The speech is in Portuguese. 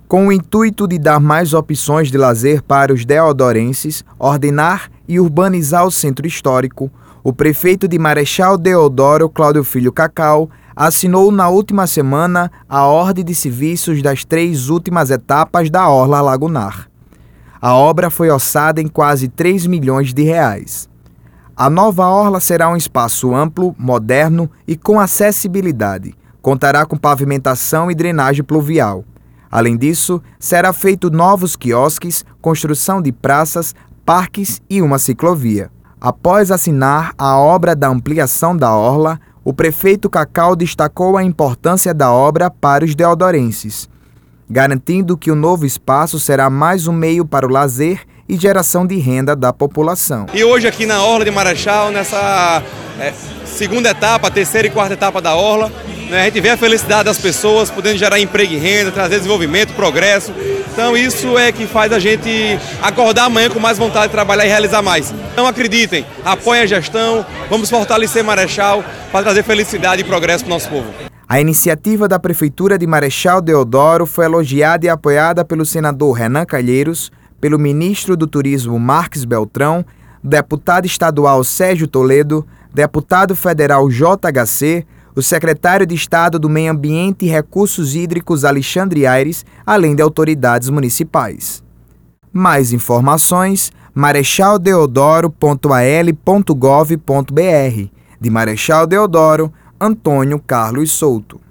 Com o intuito de dar mais opções de lazer para os deodorenses, ordenar e urbanizar o centro histórico, o prefeito de Marechal Deodoro, Cláudio Filho Cacau, assinou na última semana a ordem de serviços das 3 últimas etapas da Orla Lagunar. A obra foi orçada em quase 3 milhões de reais. A nova orla será um espaço amplo, moderno e com acessibilidade. Contará com pavimentação e drenagem pluvial. Além disso, será feito novos quiosques, construção de praças, parques e uma ciclovia. Após assinar a obra da ampliação da orla, o prefeito Cacau destacou a importância da obra para os deodorenses, garantindo que o novo espaço será mais um meio para o lazer e geração de renda da população. E hoje aqui na Orla de Marechal, nessa segunda etapa, terceira e quarta etapa da Orla, a gente vê a felicidade das pessoas, podendo gerar emprego e renda, trazer desenvolvimento, progresso. Então isso é que faz a gente acordar amanhã com mais vontade de trabalhar e realizar mais. Então acreditem, apoiem a gestão, vamos fortalecer Marechal para trazer felicidade e progresso para o nosso povo. A iniciativa da Prefeitura de Marechal Deodoro foi elogiada e apoiada pelo senador Renan Calheiros, pelo ministro do Turismo Marques Beltrão, deputado estadual Sérgio Toledo, deputado federal JHC, o secretário de Estado do Meio Ambiente e Recursos Hídricos Alexandre Aires, além de autoridades municipais. Mais informações, marechaldeodoro.al.gov.br. De Marechal Deodoro, Antônio Carlos Souto.